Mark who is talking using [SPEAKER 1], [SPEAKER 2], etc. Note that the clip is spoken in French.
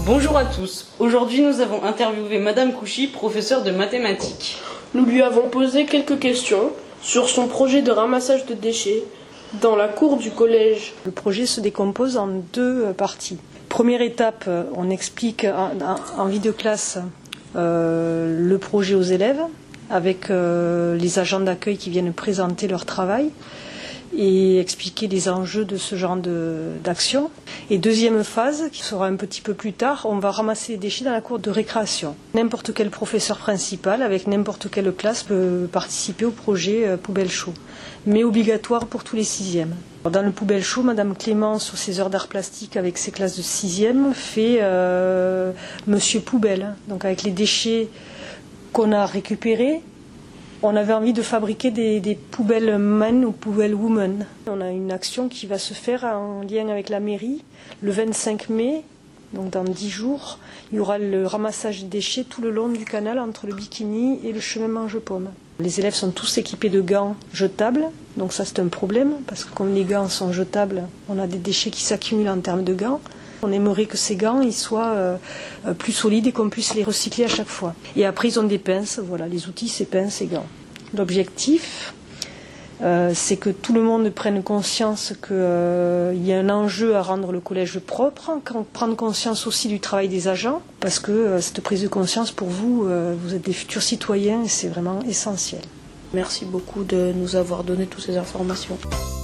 [SPEAKER 1] Bonjour à tous. Aujourd'hui, nous avons interviewé Madame Couchy, professeure de mathématiques.
[SPEAKER 2] Nous lui avons posé quelques questions sur son projet de ramassage de déchets dans la cour du collège.
[SPEAKER 3] Le projet se décompose en deux parties. Première étape, on explique en vie de classe le projet aux élèves avec les agents d'accueil qui viennent présenter leur travail et expliquer les enjeux de ce genre d'action. Et deuxième phase, qui sera un petit peu plus tard, on va ramasser les déchets dans la cour de récréation. N'importe quel professeur principal, avec n'importe quelle classe, peut participer au projet Poubelle Chaud, mais obligatoire pour tous les sixièmes. Dans le Poubelle Chaud, Madame Clémence, sur ses heures d'art plastique avec ses classes de sixième, fait Monsieur Poubelle. Donc avec les déchets qu'on a récupérés, on avait envie de fabriquer des poubelles men ou poubelles women. On a une action qui va se faire en lien avec la mairie. Le 25 mai, donc dans 10 jours, il y aura le ramassage des déchets tout le long du canal entre le Bikini et le chemin Mange-Pomme. Les élèves sont tous équipés de gants jetables, donc ça c'est un problème, parce que comme les gants sont jetables, on a des déchets qui s'accumulent en termes de gants. On aimerait que ces gants ils soient plus solides et qu'on puisse les recycler à chaque fois. Et après, ils ont des pinces. Voilà, les outils, c'est pinces et gants. L'objectif, c'est que tout le monde prenne conscience qu'il y a un enjeu à rendre le collège propre, prendre conscience aussi du travail des agents, parce que cette prise de conscience, pour vous, vous êtes des futurs citoyens et c'est vraiment essentiel.
[SPEAKER 2] Merci beaucoup de nous avoir donné toutes ces informations.